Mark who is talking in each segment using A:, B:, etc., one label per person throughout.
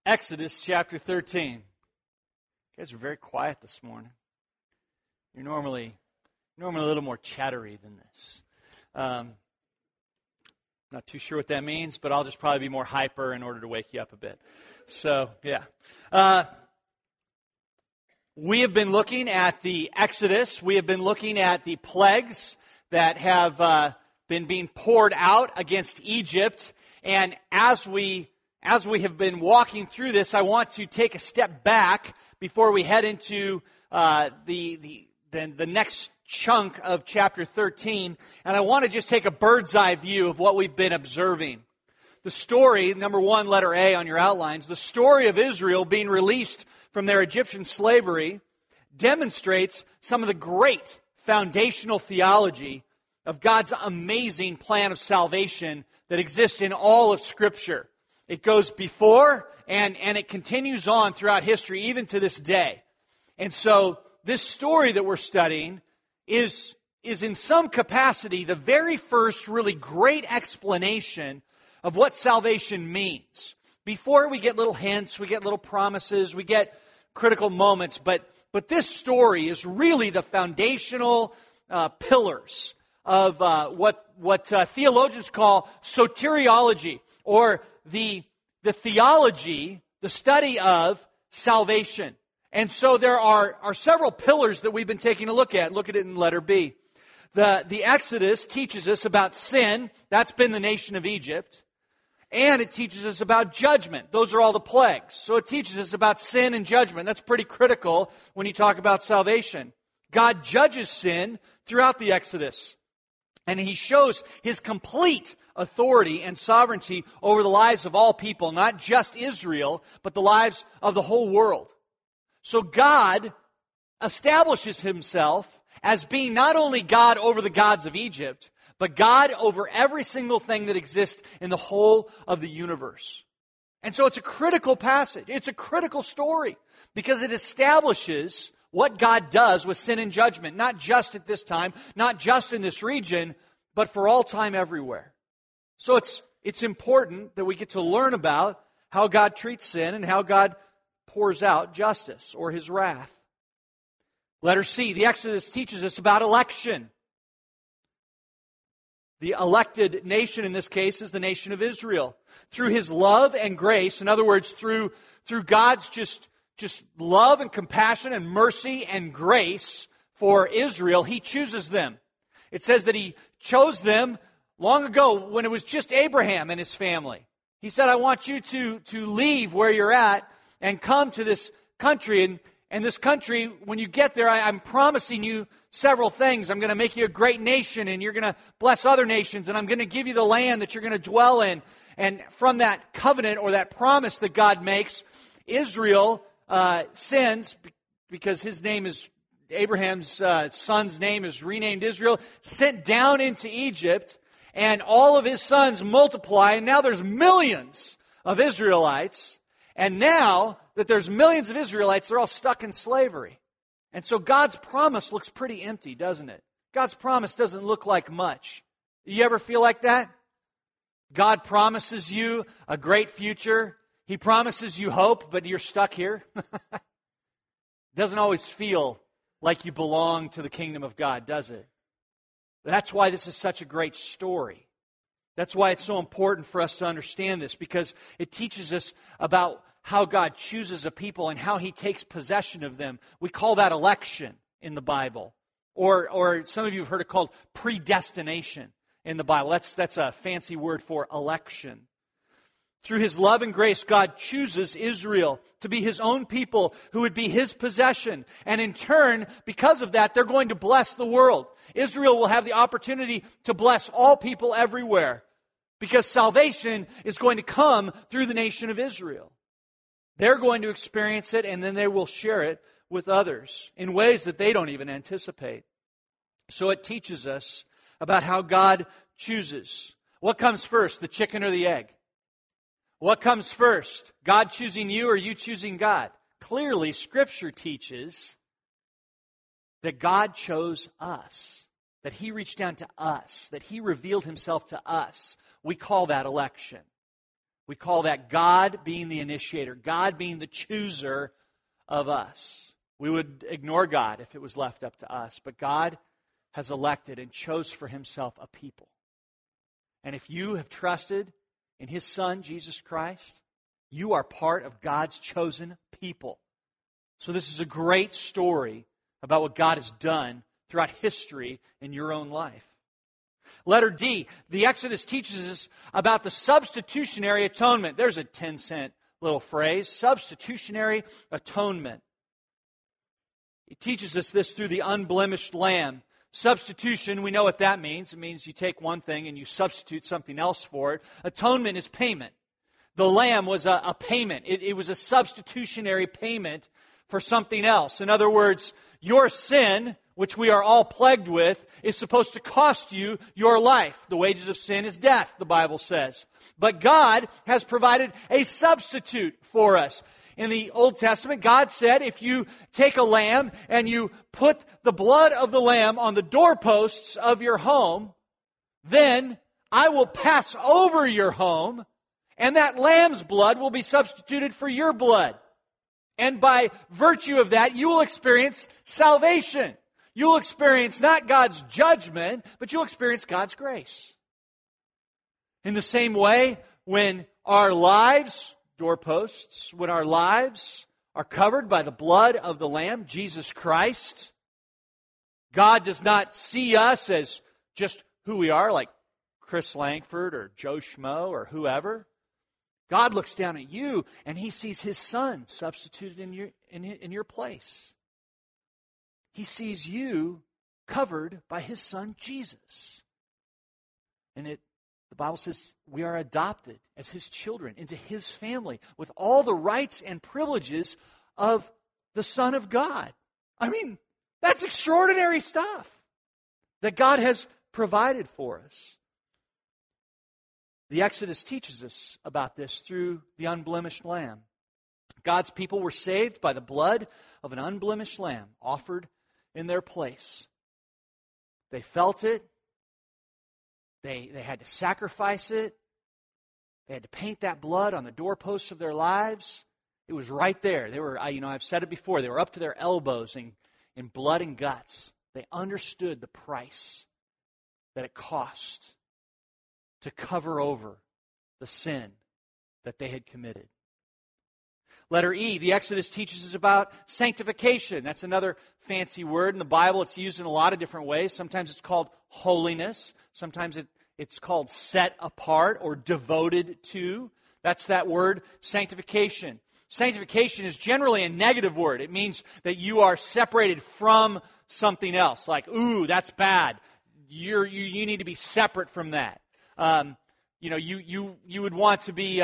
A: Exodus chapter 13. You guys are very quiet this morning. You're normally a little more chattery than this. Not too sure what that means, but I'll just probably be more hyper in order to wake you up a bit. So, yeah. We have been looking at the Exodus. We have been looking at the plagues that have been being poured out against Egypt. And as we have been walking through this, I want to take a step back before we head into the next chunk of chapter 13, and I want to just take a bird's eye view of what we've been observing. The story, number one, letter A on your outlines, the story of Israel being released from their Egyptian slavery demonstrates some of the great foundational theology of God's amazing plan of salvation that exists in all of Scripture. It goes before and it continues on throughout history, even to this day. And so this story that we're studying is in some capacity the very first really great explanation of what salvation means. Before we get little hints, we get little promises, we get critical moments, but this story is really the foundational pillars of what theologians call soteriology, or the theology, the study of salvation. And so there are several pillars that we've been taking a look at. Look at it in letter B. The Exodus teaches us about sin. That's been the nation of Egypt. And it teaches us about judgment. Those are all the plagues. So it teaches us about sin and judgment. That's pretty critical when you talk about salvation. God judges sin throughout the Exodus. And He shows His complete authority and sovereignty over the lives of all people, not just Israel, but the lives of the whole world. So God establishes Himself as being not only God over the gods of Egypt, but God over every single thing that exists in the whole of the universe. And so it's a critical passage. It's a critical story because it establishes what God does with sin and judgment, not just at this time, not just in this region, but for all time everywhere. So it's important that we get to learn about how God treats sin and how God pours out justice or His wrath. Letter C, the Exodus teaches us about election. The elected nation in this case is the nation of Israel. Through His love and grace, in other words, through God's just love and compassion and mercy and grace for Israel, He chooses them. It says that He chose them long ago when it was just Abraham and his family. He said, I want you to leave where you're at and come to this country. And this country, when you get there, I'm promising you several things. I'm going to make you a great nation, and you're going to bless other nations, and I'm going to give you the land that you're going to dwell in. And from that covenant or that promise that God makes, Israel sins, because his name is, Abraham's son's name is renamed Israel, sent down into Egypt, and all of his sons multiply, and now there's millions of Israelites. And now that there's millions of Israelites, they're all stuck in slavery. And so God's promise looks pretty empty, doesn't it? God's promise doesn't look like much. You ever feel like that? God promises you a great future. He promises you hope, but you're stuck here. Doesn't always feel like you belong to the kingdom of God, does it? That's why this is such a great story. That's why it's so important for us to understand this, because it teaches us about how God chooses a people and how He takes possession of them. We call that election in the Bible. Or some of you have heard it called predestination in the Bible. That's a fancy word for election. Through His love and grace, God chooses Israel to be His own people who would be His possession. And in turn, because of that, they're going to bless the world. Israel will have the opportunity to bless all people everywhere, because salvation is going to come through the nation of Israel. They're going to experience it, and then they will share it with others in ways that they don't even anticipate. So it teaches us about how God chooses. What comes first, the chicken or the egg? What comes first, God choosing you or you choosing God? Clearly, Scripture teaches that God chose us, that He reached down to us, that He revealed Himself to us. We call that election. We call that God being the initiator, God being the chooser of us. We would ignore God if it was left up to us, but God has elected and chose for Himself a people. And if you have trusted in His Son, Jesus Christ, you are part of God's chosen people. So this is a great story about what God has done throughout history in your own life. Letter D, the Exodus teaches us about the substitutionary atonement. There's a 10-cent little phrase, substitutionary atonement. It teaches us this through the unblemished lamb. Substitution, we know what that means. It means you take one thing and you substitute something else for it. Atonement is payment. The lamb was a payment. It was a substitutionary payment for something else. In other words, your sin, which we are all plagued with, is supposed to cost you your life. The wages of sin is death, the Bible says. But God has provided a substitute for us. In the Old Testament, God said, if you take a lamb and you put the blood of the lamb on the doorposts of your home, then I will pass over your home, and that lamb's blood will be substituted for your blood. And by virtue of that, you will experience salvation. You will experience not God's judgment, but you'll experience God's grace. In the same way, when our lives, doorposts, when our lives are covered by the blood of the Lamb, Jesus Christ, God does not see us as just who we are, like Chris Langford or Joe Schmo or whoever. God looks down at you and He sees His Son substituted in your place. He sees you covered by His Son, Jesus. And the Bible says we are adopted as His children into His family with all the rights and privileges of the Son of God. I mean, that's extraordinary stuff that God has provided for us. The Exodus teaches us about this through the unblemished lamb. God's people were saved by the blood of an unblemished lamb offered in their place. They felt it. They had to sacrifice it. They had to paint that blood on the doorposts of their lives. It was right there. They were, I've said it before, they were up to their elbows in blood and guts. They understood the price that it cost to cover over the sin that they had committed. Letter E, the Exodus teaches us about sanctification. That's another fancy word in the Bible. It's used in a lot of different ways. Sometimes it's called holiness. Sometimes it's called set apart or devoted to. That's that word, sanctification. Sanctification is generally a negative word. It means that you are separated from something else. Like, ooh, that's bad. You need to be separate from that. You would want to be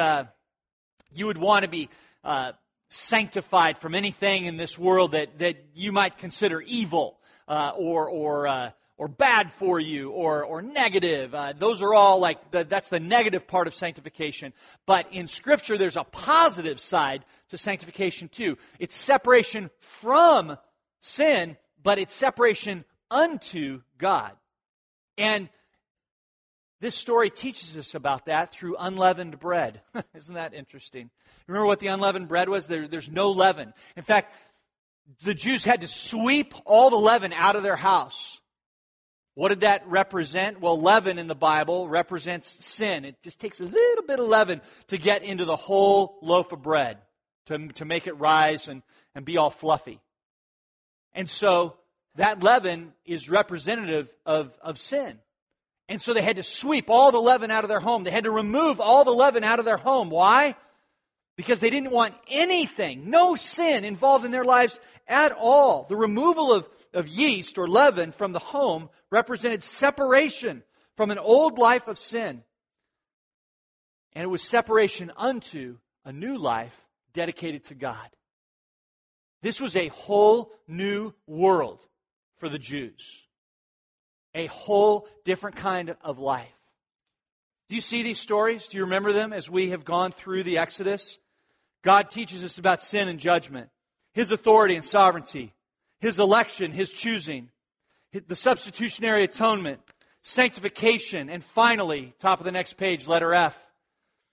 A: sanctified from anything in this world that you might consider evil or bad for you or negative. Those are all that's the negative part of sanctification. But in Scripture, there's a positive side to sanctification too. It's separation from sin, but it's separation unto God. And this story teaches us about that through unleavened bread. Isn't that interesting? Remember what the unleavened bread was? There's no leaven. In fact, the Jews had to sweep all the leaven out of their house. What did that represent? Well, leaven in the Bible represents sin. It just takes a little bit of leaven to get into the whole loaf of bread, to make it rise and be all fluffy. And so that leaven is representative of sin. And so they had to sweep all the leaven out of their home. They had to remove all the leaven out of their home. Why? Because they didn't want anything, no sin involved in their lives at all. The removal of yeast or leaven from the home represented separation from an old life of sin. And it was separation unto a new life dedicated to God. This was a whole new world for the Jews. A whole different kind of life. Do you see these stories? Do you remember them as we have gone through the Exodus? God teaches us about sin and judgment, His authority and sovereignty, His election, His choosing, the substitutionary atonement, sanctification, and finally, top of the next page, letter F,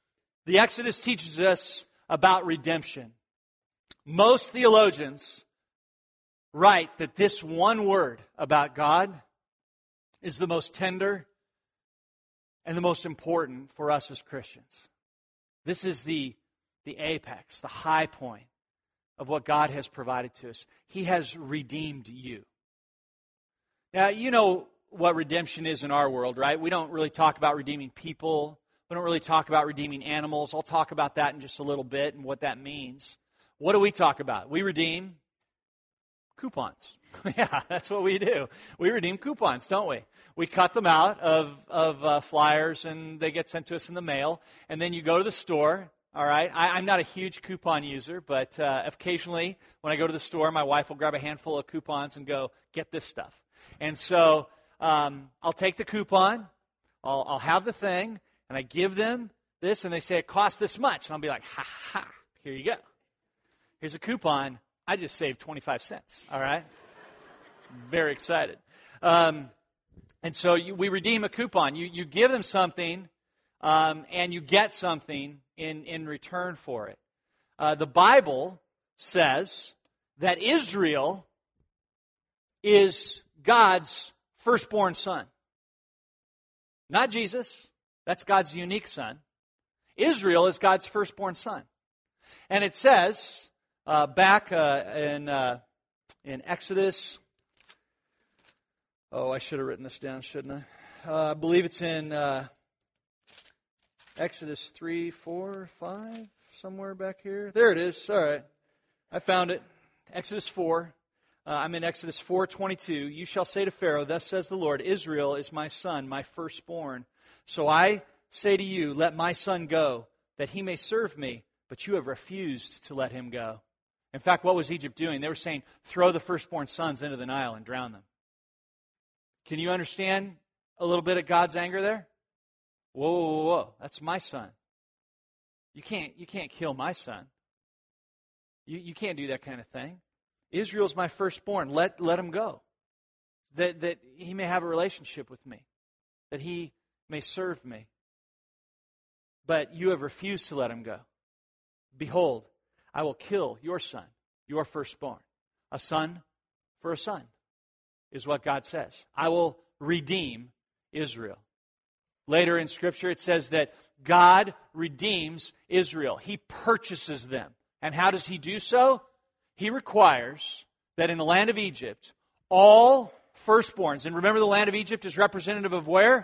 A: The Exodus teaches us about redemption. Most theologians write that this one word about God is the most tender and the most important for us as Christians. This is the apex, the high point of what God has provided to us. He has redeemed you. Now, you know what redemption is in our world, right? We don't really talk about redeeming people. We don't really talk about redeeming animals. I'll talk about that in just a little bit and what that means. What do we talk about? We redeem coupons. Yeah, that's what we do. We redeem coupons, don't we? We cut them out of flyers, and they get sent to us in the mail. And then you go to the store. All right, I'm not a huge coupon user, but occasionally when I go to the store, my wife will grab a handful of coupons and go, get this stuff. And so I'll take the coupon, I'll have the thing, and I give them this, and they say it costs this much. And I'll be like, ha ha, here you go. Here's a coupon. I just saved 25 cents, all right? Very excited. And so we redeem a coupon. You give them something, and you get something in return for it. The Bible says that Israel is God's firstborn son. Not Jesus. That's God's unique son. Israel is God's firstborn son. And it says back in Exodus, I should have written this down, shouldn't I? I believe it's in Exodus 3, 4, 5, somewhere back here. There it is. All right. I found it. Exodus 4. I'm in Exodus 4:22. You shall say to Pharaoh, thus says the Lord, Israel is my son, my firstborn. So I say to you, let my son go, that he may serve me. But you have refused to let him go. In fact, what was Egypt doing? They were saying, throw the firstborn sons into the Nile and drown them. Can you understand a little bit of God's anger there? Whoa. That's my son. You can't kill my son. You can't do that kind of thing. Israel's my firstborn. Let him go. That he may have a relationship with me. That he may serve me. But you have refused to let him go. Behold, I will kill your son, your firstborn. A son for a son is what God says. I will redeem Israel. Later in Scripture it says that God redeems Israel. He purchases them. And how does He do so? He requires that in the land of Egypt, all firstborns, and remember the land of Egypt is representative of where?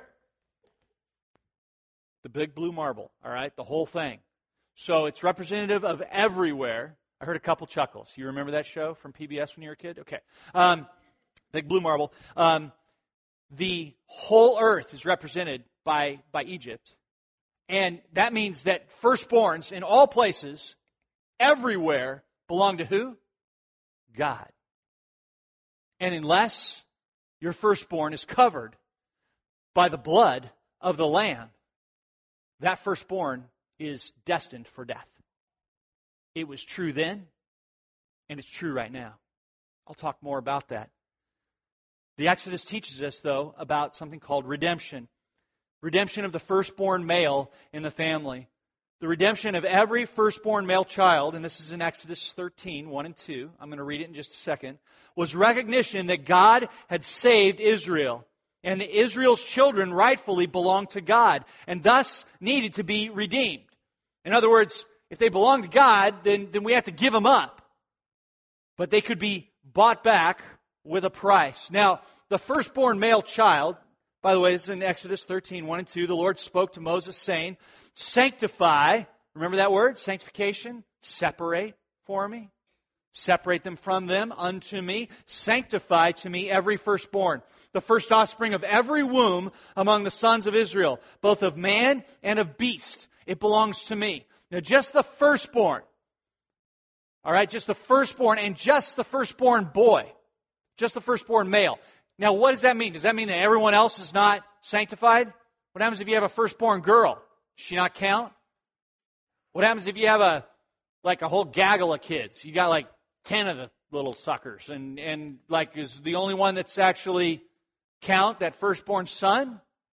A: The big blue marble, all right? The whole thing. So it's representative of everywhere. I heard a couple chuckles. You remember that show from PBS when you were a kid? Okay. Big blue marble. The whole earth is represented by Egypt. And that means that firstborns in all places, everywhere, belong to who? God. And unless your firstborn is covered by the blood of the Lamb, that firstborn is destined for death. It was true then, and it's true right now. I'll talk more about that. The Exodus teaches us, though, about something called redemption. Redemption of the firstborn male in the family. The redemption of every firstborn male child, and this is in Exodus 13, 1 and 2. I'm going to read it in just a second. Was recognition that God had saved Israel. And Israel's children rightfully belonged to God, and thus needed to be redeemed. In other words, if they belong to God, then we have to give them up. But they could be bought back with a price. Now, the firstborn male child, by the way, this is in Exodus 13, 1 and 2. The Lord spoke to Moses saying, sanctify, remember that word, sanctification? Separate for me. Separate them from them unto me. Sanctify to me every firstborn. The first offspring of every womb among the sons of Israel, both of man and of beast. It belongs to me. Now, just the firstborn. All right, just the firstborn and just the firstborn boy. Just the firstborn male. Now, what does that mean? Does that mean that everyone else is not sanctified? What happens if you have a firstborn girl? Does she not count? What happens if you have a whole gaggle of kids? You got like 10 of the little suckers, and like is the only one that's actually count, that firstborn son?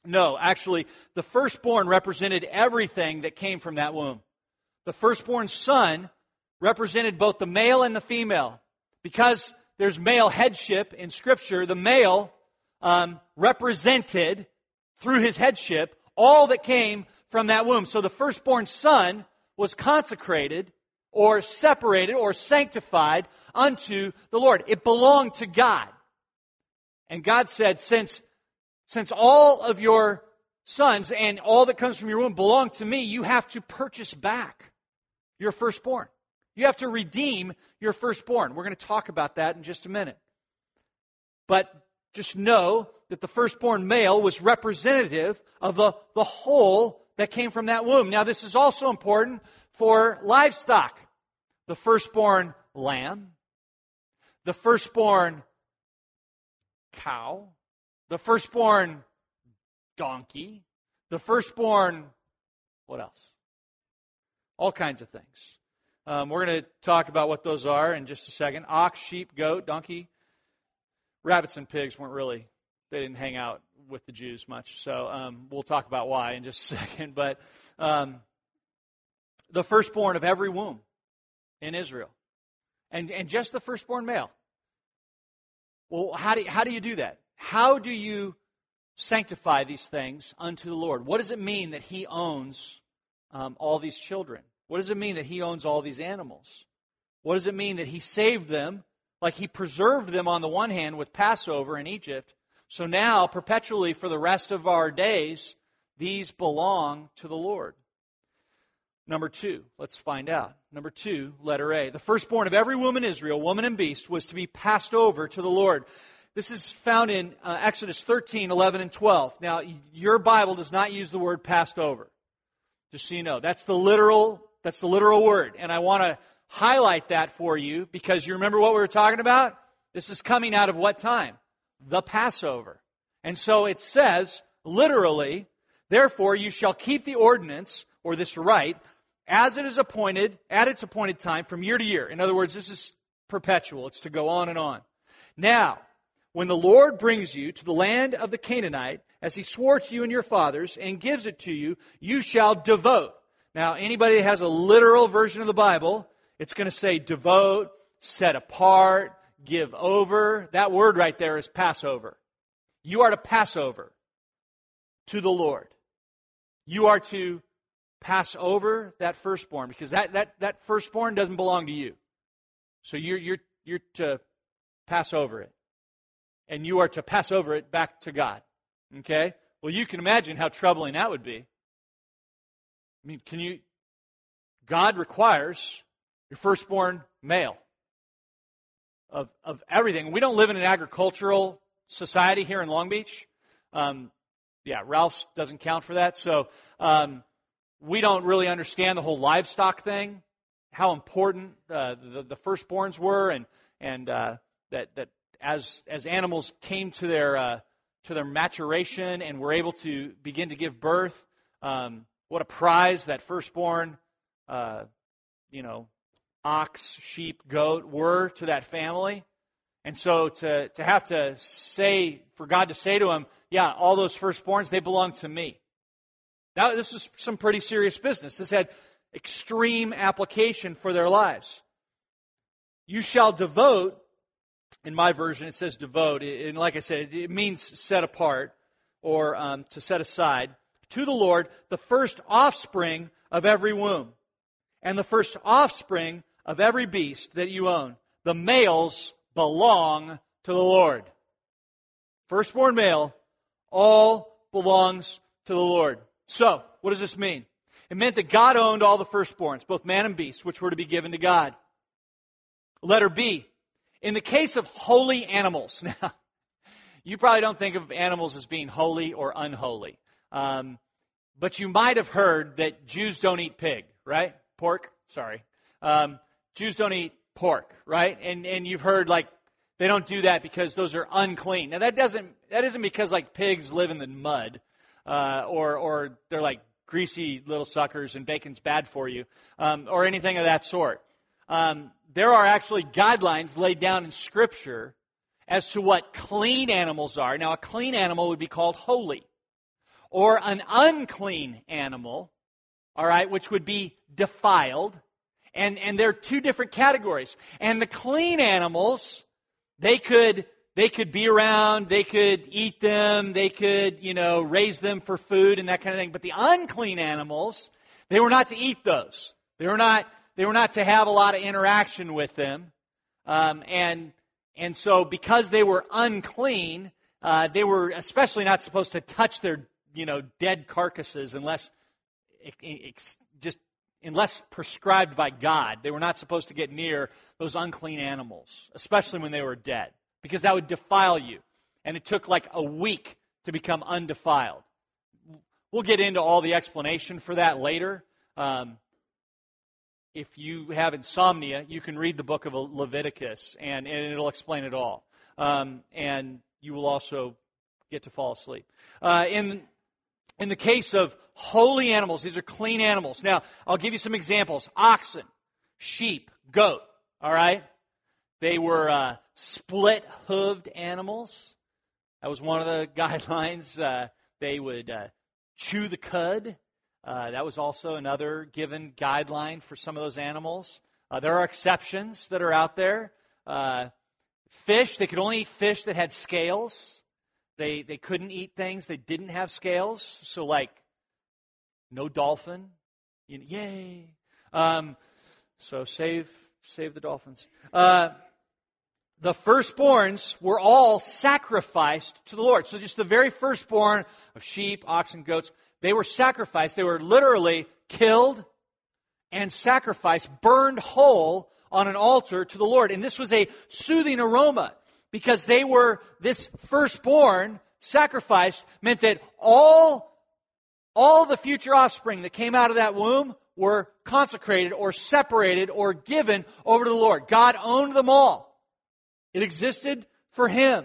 A: No, actually, the firstborn represented everything that came from that womb. The firstborn son represented both the male and the female. Because there's male headship in Scripture, the male represented, through his headship, all that came from that womb. So the firstborn son was consecrated or separated or sanctified unto the Lord. It belonged to God. And God said, since all of your sons and all that comes from your womb belong to me, you have to purchase back your firstborn. You have to redeem your firstborn. We're going to talk about that in just a minute. But just know that the firstborn male was representative of the whole that came from that womb. Now, this is also important for livestock. The firstborn lamb, the firstborn cow, the firstborn donkey, the firstborn, what else? All kinds of things. We're going to talk about what those are in just a second. Ox, sheep, goat, donkey. Rabbits and pigs they didn't hang out with the Jews much. So we'll talk about why in just a second. But the firstborn of every womb in Israel. And just the firstborn male. Well, how do you do that? How do you sanctify these things unto the Lord? What does it mean that He owns all these children? What does it mean that He owns all these animals? What does it mean that He saved them, like He preserved them on the one hand with Passover in Egypt? So now, perpetually for the rest of our days, these belong to the Lord. Number 2, let's find out. Number 2, letter A. The firstborn of every womb in Israel, woman and beast, was to be passed over to the Lord. This is found in Exodus 13, 11, and 12. Now, your Bible does not use the word passed over. Just so you know. That's the literal word. And I want to highlight that for you because you remember what we were talking about? This is coming out of what time? The Passover. And so it says, literally, therefore you shall keep the ordinance, or this rite, as it is appointed, at its appointed time, from year to year. In other words, this is perpetual. It's to go on and on. Now, when the Lord brings you to the land of the Canaanite, as He swore to you and your fathers, and gives it to you, you shall devote. Now, anybody that has a literal version of the Bible, it's going to say devote, set apart, give over. That word right there is Passover. You are to pass over to the Lord. You are to pass over that firstborn, because that firstborn doesn't belong to you. So you're to pass over it. And you are to pass over it back to God. Okay? Well, you can imagine how troubling that would be. I mean, God requires your firstborn male of everything. We don't live in an agricultural society here in Long Beach. Ralph's doesn't count for that. So we don't really understand the whole livestock thing, how important the firstborns were, and that as animals came to their maturation and were able to begin to give birth, what a prize that firstborn, ox, sheep, goat were to that family. And so to have to say, for God to say to him, yeah, all those firstborns, they belong to me. Now, this is some pretty serious business. This had extreme application for their lives. You shall devote, in my version it says devote, and like I said, it means set apart or to set aside, to the Lord the first offspring of every womb and the first offspring of every beast that you own. The males belong to the Lord. Firstborn male, all belongs to the Lord. So, what does this mean? It meant that God owned all the firstborns, both man and beast, which were to be given to God. Letter B, in the case of holy animals. Now, you probably don't think of animals as being holy or unholy. But you might have heard that Jews don't eat pig, right? Pork, sorry. Jews don't eat pork, right? And you've heard, like, they don't do that because those are unclean. Now, that isn't because, like, pigs live in the mud, or they're like greasy little suckers and bacon's bad for you, or anything of that sort. There are actually guidelines laid down in Scripture as to what clean animals are. Now, a clean animal would be called holy. or an unclean animal, all right, which would be defiled. And there are two different categories. And the clean animals, they could be around, they could eat them, they could, raise them for food and that kind of thing. But the unclean animals, they were not to eat those. They were not to have a lot of interaction with them. And so because they were unclean, they were especially not supposed to touch their, dead carcasses unless prescribed by God. They were not supposed to get near those unclean animals, especially when they were dead, because that would defile you. And it took like a week to become undefiled. We'll get into all the explanation for that later. If you have insomnia, you can read the book of Leviticus, and it'll explain it all. And you will also get to fall asleep. In the case of holy animals, these are clean animals. Now, I'll give you some examples. Oxen, sheep, goat, all right? They were split-hooved animals. That was one of the guidelines. They would chew the cud. That was also another given guideline for some of those animals. There are exceptions that are out there. Fish, they could only eat fish that had scales. They couldn't eat things that didn't have scales. So like, no dolphin. Yay. So save the dolphins. The firstborns were all sacrificed to the Lord. So just the very firstborn of sheep, oxen, goats, they were sacrificed. They were literally killed and sacrificed, burned whole on an altar to the Lord. And this was a soothing aroma, because this firstborn sacrifice meant that all the future offspring that came out of that womb were consecrated or separated or given over to the Lord. God owned them all. It existed for Him.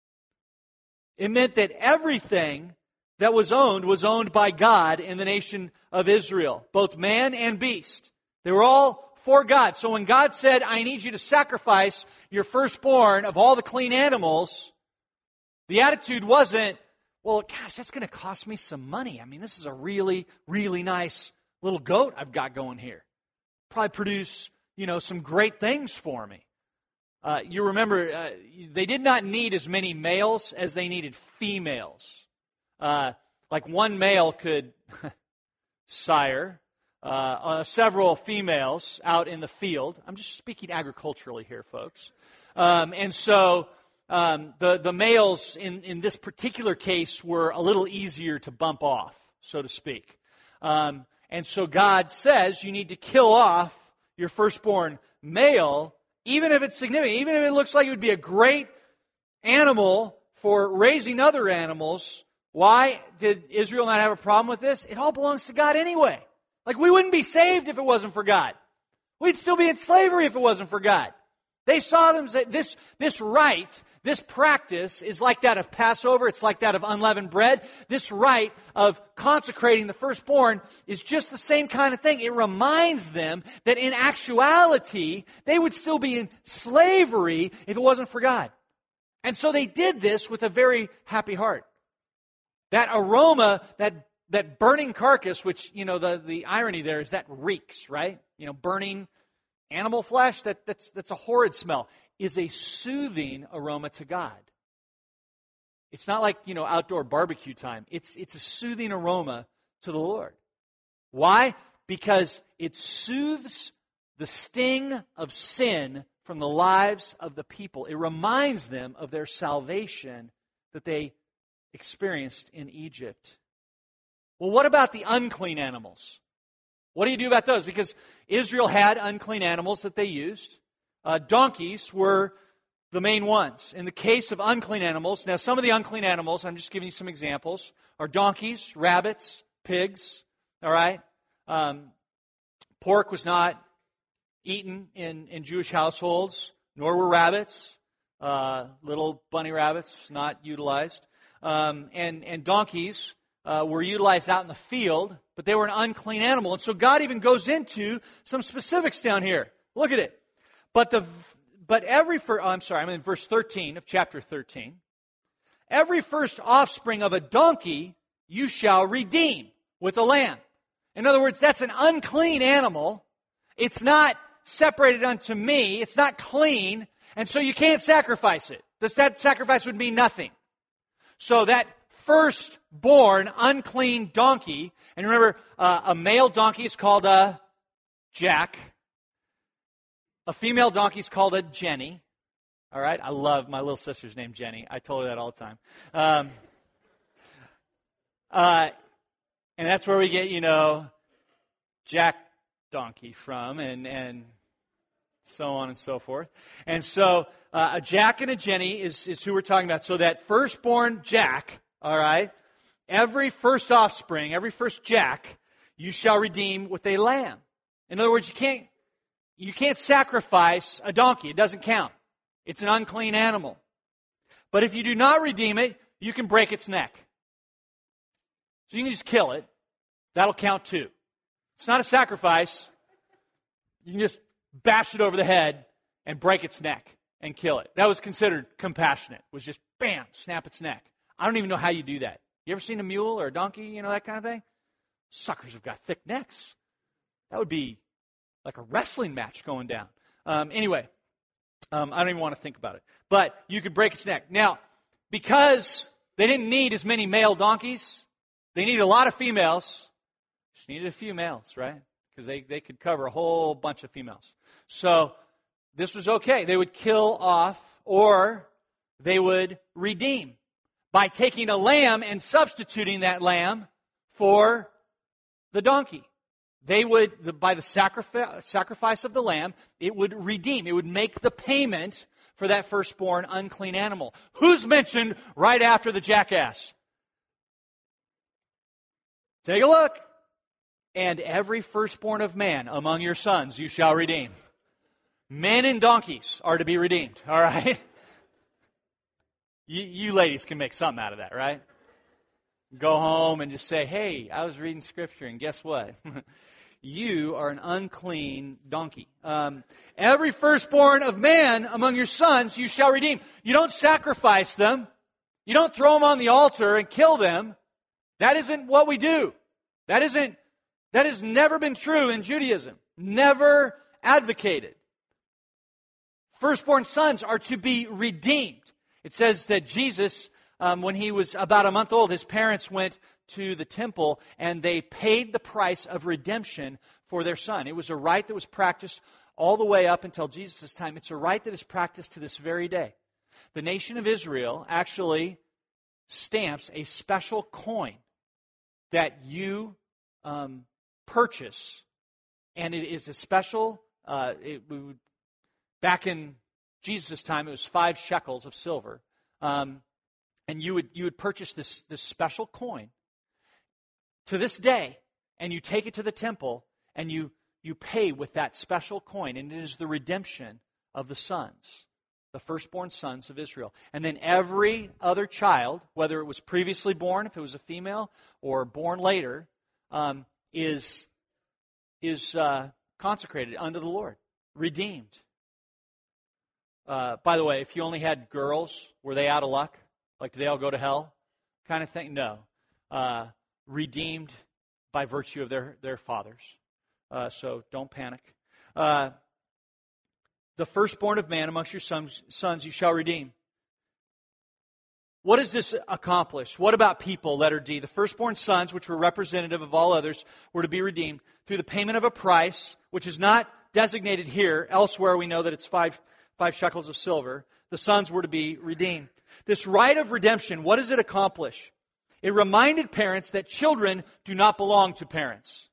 A: It meant that everything that was owned by God in the nation of Israel, both man and beast. They were all for God. So when God said, I need you to sacrifice your firstborn of all the clean animals, the attitude wasn't, well, gosh, that's going to cost me some money. I mean, this is a really, really nice little goat I've got going here. Probably produce, some great things for me. You remember, they did not need as many males as they needed females. Like one male could sire several females out in the field. I'm just speaking agriculturally here, folks. And so the males in this particular case were a little easier to bump off, so to speak. And so God says you need to kill off your firstborn male, even if it's significant, even if it looks like it would be a great animal for raising other animals. Why did Israel not have a problem with this? It all belongs to God anyway. Like, we wouldn't be saved if it wasn't for God. We'd still be in slavery if it wasn't for God. They saw them say, this rite, this practice is like that of Passover. It's like that of unleavened bread. This rite of consecrating the firstborn is just the same kind of thing. It reminds them that in actuality, they would still be in slavery if it wasn't for God. And so they did this with a very happy heart. That aroma, that burning carcass, which, the irony there is that reeks, right? Burning animal flesh, that's a horrid smell, is a soothing aroma to God. It's not like, outdoor barbecue time. It's a soothing aroma to the Lord. Why? Because it soothes the sting of sin from the lives of the people. It reminds them of their salvation that they experienced in Egypt. Well, what about the unclean animals? What do you do about those? Because Israel had unclean animals that they used. Donkeys were the main ones. In the case of unclean animals, now some of the unclean animals, I'm just giving you some examples, are donkeys, rabbits, pigs, all right? Pork was not eaten in Jewish households, nor were rabbits, little bunny rabbits, not utilized. And donkeys were utilized out in the field, but they were an unclean animal. And so God even goes into some specifics down here. Look at it. I'm in verse 13 of chapter 13. Every first offspring of a donkey you shall redeem with a lamb. In other words, that's an unclean animal. It's not separated unto me. It's not clean. And so you can't sacrifice it. That sacrifice would mean nothing. So that firstborn unclean donkey, and remember, a male donkey is called a Jack. A female donkey is called a Jenny. All right? I love my little sister's name, Jenny. I told her that all the time. And that's where we get, Jack donkey from, and so on and so forth. And so a Jack and a Jenny is who we're talking about. So that firstborn Jack, all right, every first offspring, every first Jack, you shall redeem with a lamb. In other words, you can't sacrifice a donkey. It doesn't count. It's an unclean animal. But if you do not redeem it, you can break its neck. So you can just kill it. That'll count too. It's not a sacrifice. You can just bash it over the head and break its neck and kill it. That was considered compassionate. It was just, bam, snap its neck. I don't even know how you do that. You ever seen a mule or a donkey, that kind of thing? Suckers have got thick necks. That would be like a wrestling match going down. Anyway, I don't even want to think about it. But you could break its neck. Now, because they didn't need as many male donkeys, they needed a lot of females. Just needed a few males, right? Because they could cover a whole bunch of females. So this was okay. They would kill off, or they would redeem by taking a lamb and substituting that lamb for the donkey. They would, by the sacrifice of the lamb, it would redeem. It would make the payment for that firstborn unclean animal. Who's mentioned right after the jackass? Take a look. And every firstborn of man among your sons you shall redeem. Men and donkeys are to be redeemed, all right? You ladies can make something out of that, right? Go home and just say, hey, I was reading Scripture, and guess what? You are an unclean donkey. Every firstborn of man among your sons you shall redeem. You don't sacrifice them. You don't throw them on the altar and kill them. That isn't what we do. That has never been true in Judaism. Never advocated. Firstborn sons are to be redeemed. It says that Jesus, when he was about a month old, his parents went to the temple and they paid the price of redemption for their son. It was a rite that was practiced all the way up until Jesus' time. It's a rite that is practiced to this very day. The nation of Israel actually stamps a special coin that you purchase, and it is a special, back in Jesus' time, it was 5 shekels of silver, and you would purchase this special coin to this day, and you take it to the temple, and you pay with that special coin, and it is the redemption of the sons, the firstborn sons of Israel. And then every other child, whether it was previously born, if it was a female, or born later, is consecrated unto the Lord, redeemed. By the way, if you only had girls, were they out of luck? Like, do they all go to hell? Kind of thing? No. Redeemed by virtue of their fathers. So don't panic. The firstborn of man amongst your sons you shall redeem. What does this accomplish? What about people, letter D? The firstborn sons, which were representative of all others, were to be redeemed through the payment of a price, which is not designated here. Elsewhere we know that it's five shekels of silver. The sons were to be redeemed. This rite of redemption, what does it accomplish? It reminded parents that children do not belong to parents.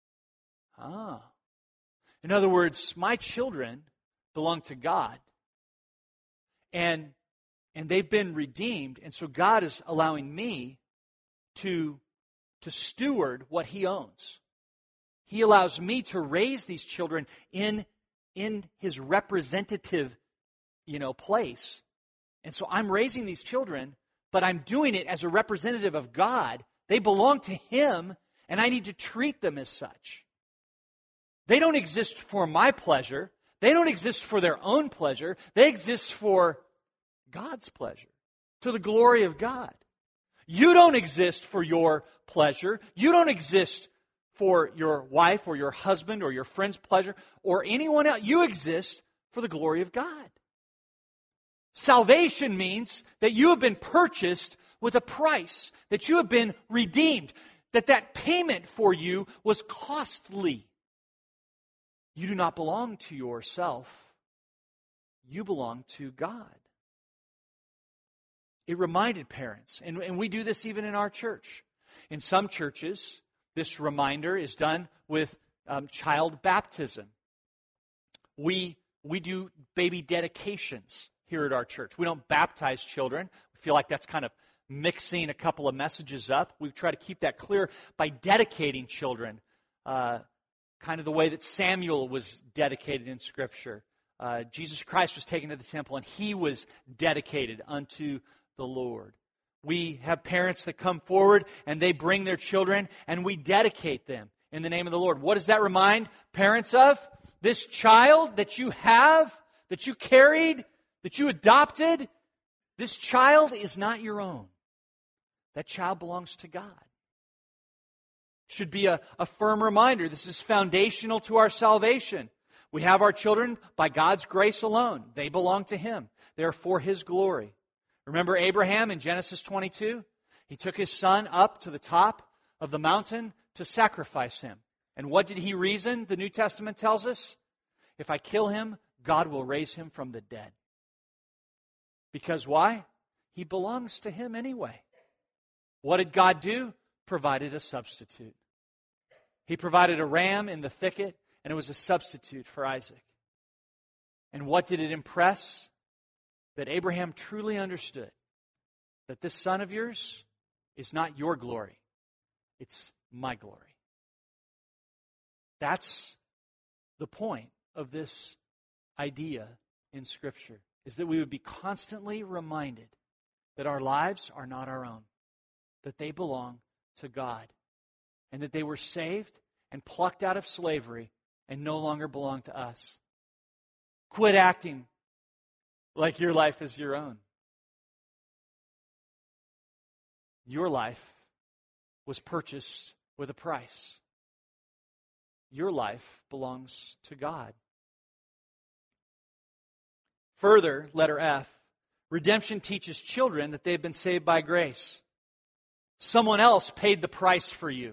A: In other words, my children belong to God. And they've been redeemed, and so God is allowing me to steward what He owns. He allows me to raise these children in His representative, place. And so I'm raising these children, but I'm doing it as a representative of God. They belong to Him, and I need to treat them as such. They don't exist for my pleasure. They don't exist for their own pleasure. They exist for God's pleasure, to the glory of God. You don't exist for your pleasure. You don't exist for your wife or your husband or your friend's pleasure or anyone else. You exist for the glory of God. Salvation means that you have been purchased with a price, that you have been redeemed, that payment for you was costly. You do not belong to yourself. You belong to God. It reminded parents, and we do this even in our church. In some churches, this reminder is done with child baptism. We do baby dedications here at our church. We don't baptize children. We feel like that's kind of mixing a couple of messages up. We try to keep that clear by dedicating children, kind of the way that Samuel was dedicated in Scripture. Jesus Christ was taken to the temple and He was dedicated unto the Lord. We have parents that come forward and they bring their children and we dedicate them in the name of the Lord. What does that remind parents of? This child that you have, that you carried, that you adopted, this child is not your own. That child belongs to God. Should be a firm reminder. This is foundational to our salvation. We have our children by God's grace alone. They belong to Him. They are for His glory. Remember Abraham in Genesis 22? He took his son up to the top of the mountain to sacrifice him. And what did he reason? The New Testament tells us, if I kill him, God will raise him from the dead. Because why? He belongs to Him anyway. What did God do? Provided a substitute. He provided a ram in the thicket, and it was a substitute for Isaac. And what did it impress? That Abraham truly understood that this son of yours is not your glory, it's my glory. That's the point of this idea in Scripture, is that we would be constantly reminded that our lives are not our own, that they belong to God, and that they were saved and plucked out of slavery and no longer belong to us. Quit acting like your life is your own. Your life was purchased with a price. Your life belongs to God. Further, letter F, redemption teaches children that they've been saved by grace. Someone else paid the price for you.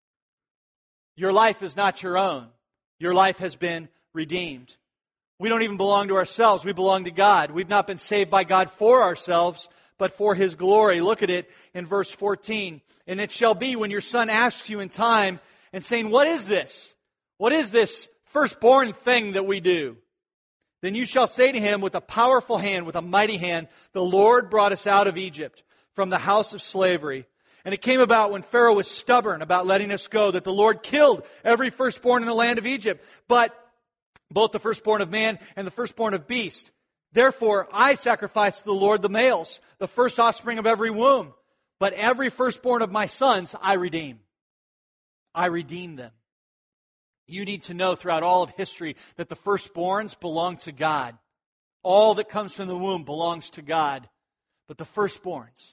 A: Your life is not your own. Your life has been redeemed. We don't even belong to ourselves. We belong to God. We've not been saved by God for ourselves, but for His glory. Look at it in verse 14. And it shall be when your son asks you in time and saying, what is this? What is this firstborn thing that we do? Then you shall say to him with a powerful hand, with a mighty hand, the Lord brought us out of Egypt from the house of slavery. And it came about when Pharaoh was stubborn about letting us go that the Lord killed every firstborn in the land of Egypt, but both the firstborn of man and the firstborn of beast. Therefore I sacrifice to the Lord the males, the first offspring of every womb. But every firstborn of my sons I redeem. I redeem them. You need to know throughout all of history that the firstborns belong to God. All that comes from the womb belongs to God. But the firstborns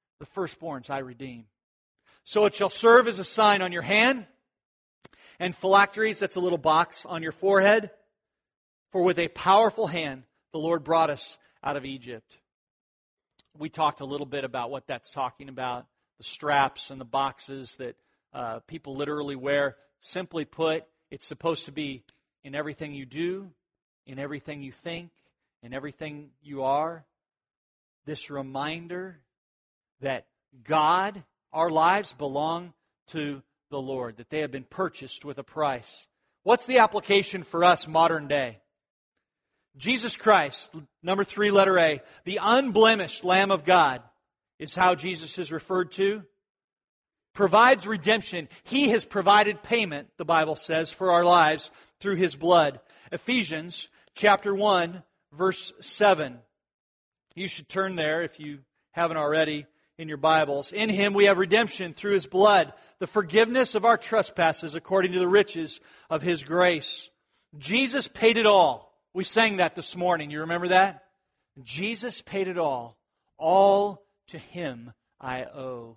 A: I redeem. So it shall serve as a sign on your hand, and phylacteries, that's a little box on your forehead. For with a powerful hand the Lord brought us out of Egypt. We talked a little bit about what that's talking about, the straps and the boxes that people literally wear. Simply put, it's supposed to be in everything you do, in everything you think, in everything you are. This reminder that God, our lives belong to the Lord, that they have been purchased with a price. What's the application for us modern day? Jesus Christ, number 3, letter A, the unblemished Lamb of God is how Jesus is referred to. Provides redemption. He has provided payment, the Bible says, for our lives through His blood. Ephesians chapter 1, verse 7. You should turn there if you haven't already in your Bibles. In Him we have redemption through His blood, the forgiveness of our trespasses according to the riches of His grace. Jesus paid it all. We sang that this morning. You remember that? Jesus paid it all. All to Him I owe.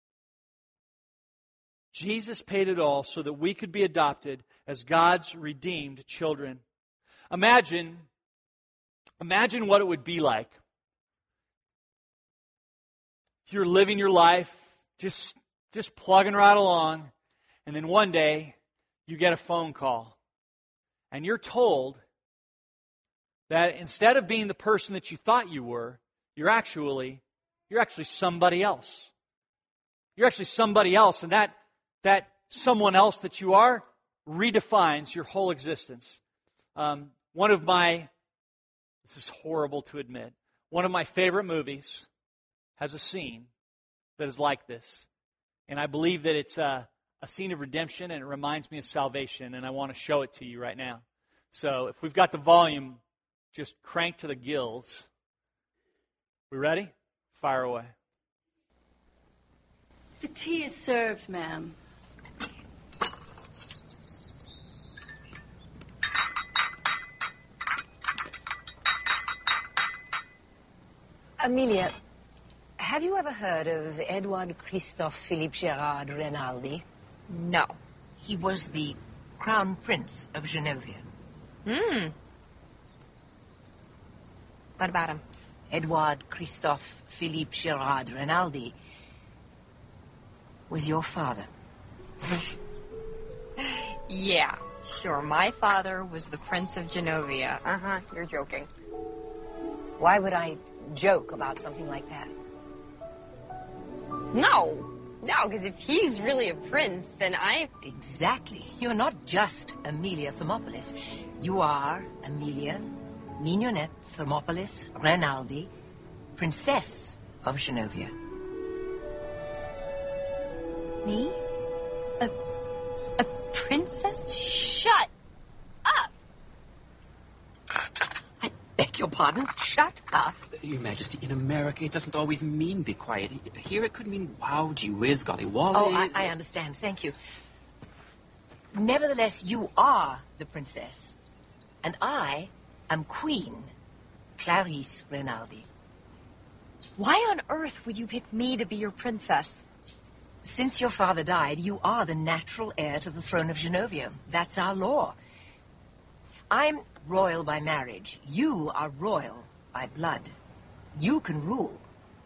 A: Jesus paid it all so that we could be adopted as God's redeemed children. Imagine what it would be like if you're living your life just plugging right along, and then one day you get a phone call and you're told that instead of being the person that you thought you were, you're actually somebody else. You're actually somebody else, and that someone else that you are redefines your whole existence. This is horrible to admit, one of my favorite movies has a scene that is like this. And I believe that it's a scene of redemption, and it reminds me of salvation, and I want to show it to you right now. So if we've got the volume just cranked to the gills. We ready? Fire away.
B: The tea is served, ma'am.
C: Amelia, have you ever heard of Edouard Christophe Philippe Gerard Rinaldi?
D: No. He was the Crown Prince of Genovia. What about him?
C: Edouard Christophe Philippe Gerard Rinaldi was your father.
D: Yeah, sure. My father was the Prince of Genovia. You're joking.
C: Why would I joke about something like that?
D: No, because if he's really a prince, then
C: Exactly. You're not just Amelia Thermopolis. You are Amelia Mignonette Thermopolis Rinaldi, Princess of Genovia.
D: Me? A princess? Shut up!
C: I beg your pardon? Shut up.
E: Your Majesty, in America, it doesn't always mean be quiet. Here it could mean wow, gee whiz, golly wally.
C: Oh, I understand. Thank you. Nevertheless, you are the princess. And I am Queen Clarice Rinaldi.
D: Why on earth would you pick me to be your princess?
C: Since your father died, you are the natural heir to the throne of Genovia. That's our law. I'm royal by marriage. You are royal by blood. You can rule.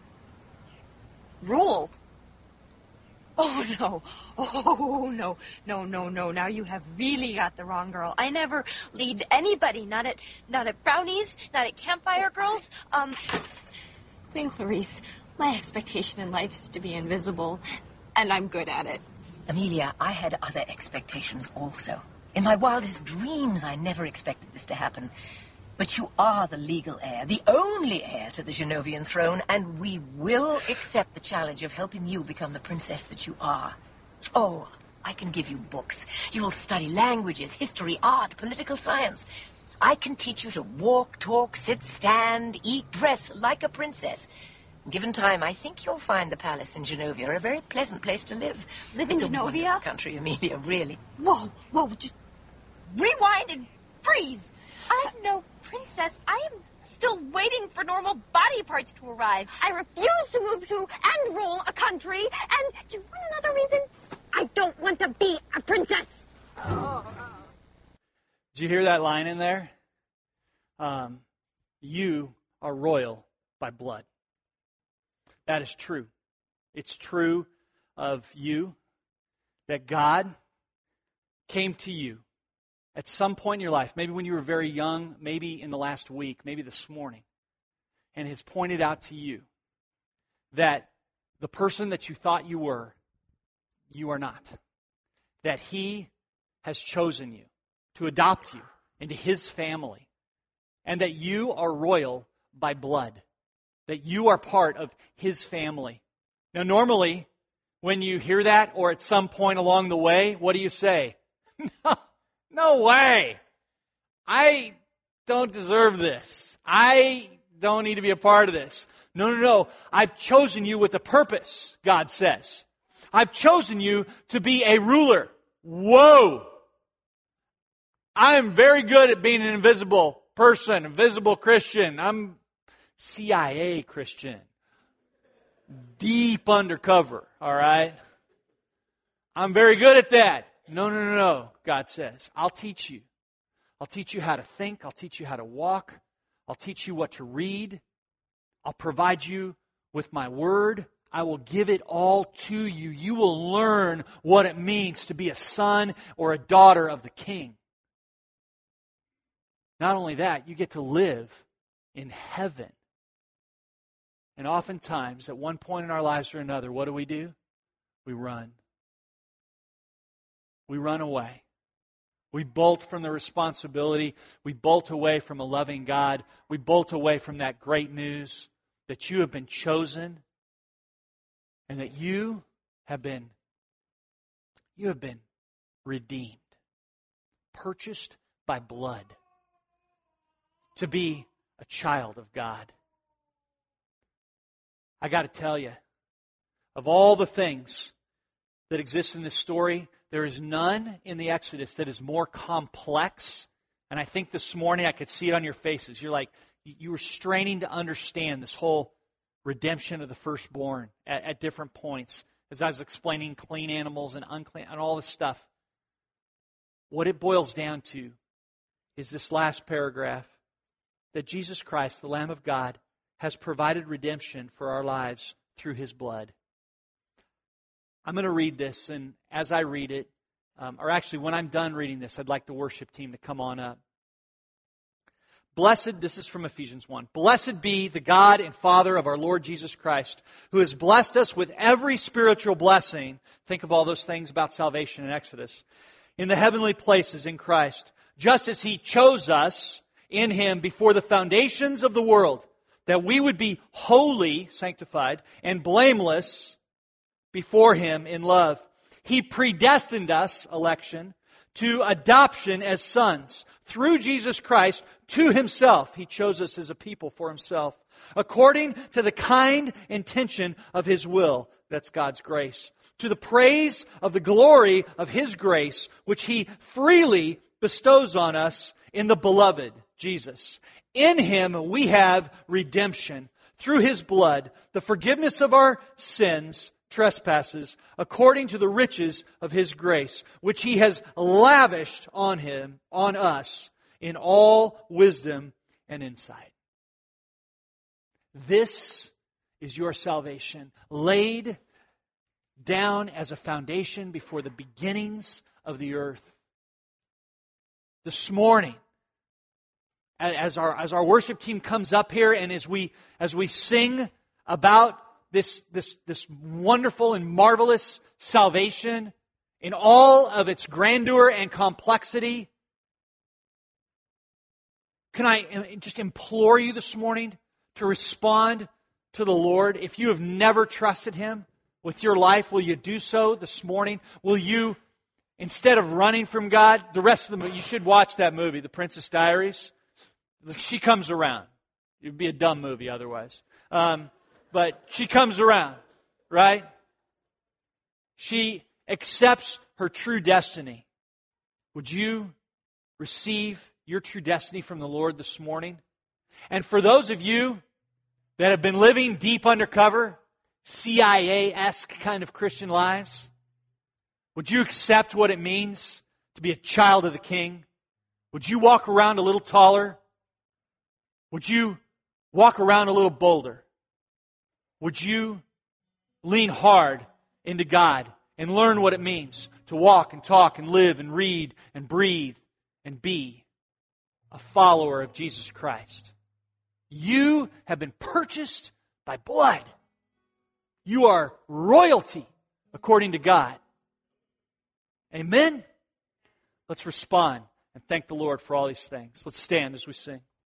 D: Rule? Oh, no. Oh, no. No. Now you have really got the wrong girl. I never lead anybody. Not at brownies, not at campfire girls. Queen Clarice, my expectation in life is to be invisible, and I'm good at it.
C: Amelia, I had other expectations also. In my wildest dreams, I never expected this to happen. But you are the legal heir, the only heir to the Genovian throne, and we will accept the challenge of helping you become the princess that you are. Oh, I can give you books. You will study languages, history, art, political science. I can teach you to walk, talk, sit, stand, eat, dress like a princess. Given time, I think you'll find the palace in Genovia a very pleasant place to live.
D: Live in
C: It's a
D: Genovia?
C: wonderful country, Amelia, really.
D: Whoa, just rewind and freeze. I'm no princess. I am still waiting for normal body parts to arrive. I refuse to move to and rule a country. And do you want another reason? I don't want to be a princess.
A: Did you hear that line in there? You are royal by blood. That is true. It's true of you that God came to you at some point in your life, maybe when you were very young, maybe in the last week, maybe this morning, and has pointed out to you that the person that you thought you are not. That He has chosen you to adopt you into His family, and that you are royal by blood, that you are part of His family. Now, normally, when you hear that, or at some point along the way, what do you say? No way! I don't deserve this. I don't need to be a part of this. No. I've chosen you with a purpose, God says. I've chosen you to be a ruler. Whoa! I'm very good at being an invisible person, invisible Christian. I'm CIA Christian. deep undercover, all right? I'm very good at that. No, God says. I'll teach you. I'll teach you how to think. I'll teach you how to walk. I'll teach you what to read. I'll provide you with my word. I will give it all to you. You will learn what it means to be a son or a daughter of the King. Not only that, you get to live in heaven. And oftentimes, at one point in our lives or another, what do? We run. We run away. We bolt from the responsibility. We bolt away from a loving God. We bolt away from that great news that you have been chosen and that you have been redeemed, purchased by blood to be a child of God. I got to tell you, of all the things that exist in this story, there is none in the Exodus that is more complex. And I think this morning I could see it on your faces. You're like, you were straining to understand this whole redemption of the firstborn at different points. As I was explaining clean animals and unclean and all this stuff. What it boils down to is this last paragraph, that Jesus Christ, the Lamb of God, has provided redemption for our lives through His blood. I'm going to read this, and as I read it, or actually when I'm done reading this, I'd like the worship team to come on up. Blessed, this is from Ephesians 1, blessed be the God and Father of our Lord Jesus Christ, who has blessed us with every spiritual blessing. Think of all those things about salvation in Exodus. In the heavenly places in Christ, just as He chose us in Him before the foundations of the world, that we would be holy, sanctified, and blameless before Him in love. He predestined us, election, to adoption as sons through Jesus Christ to Himself. He chose us as a people for Himself, according to the kind intention of His will. That's God's grace. To the praise of the glory of His grace, which He freely bestows on us in the beloved Jesus. In Him we have redemption through His blood, the forgiveness of our sins, trespasses, according to the riches of His grace, which He has lavished on us in all wisdom and insight. This is your salvation, laid down as a foundation before the beginnings of the earth. This morning, as our worship team comes up here and as we sing about this wonderful and marvelous salvation in all of its grandeur and complexity, can I just implore you this morning to respond to the Lord? If you have never trusted Him with your life, will you do so this morning? Will you, instead of running from God, the rest of the movie, you should watch that movie, The Princess Diaries. She comes around. It would be a dumb movie otherwise. But she comes around, right? She accepts her true destiny. Would you receive your true destiny from the Lord this morning? And for those of you that have been living deep undercover, CIA-esque kind of Christian lives, would you accept what it means to be a child of the King? Would you walk around a little taller? Would you walk around a little bolder? Would you lean hard into God and learn what it means to walk and talk and live and read and breathe and be a follower of Jesus Christ? You have been purchased by blood. You are royalty according to God. Amen? Let's respond and thank the Lord for all these things. Let's stand as we sing.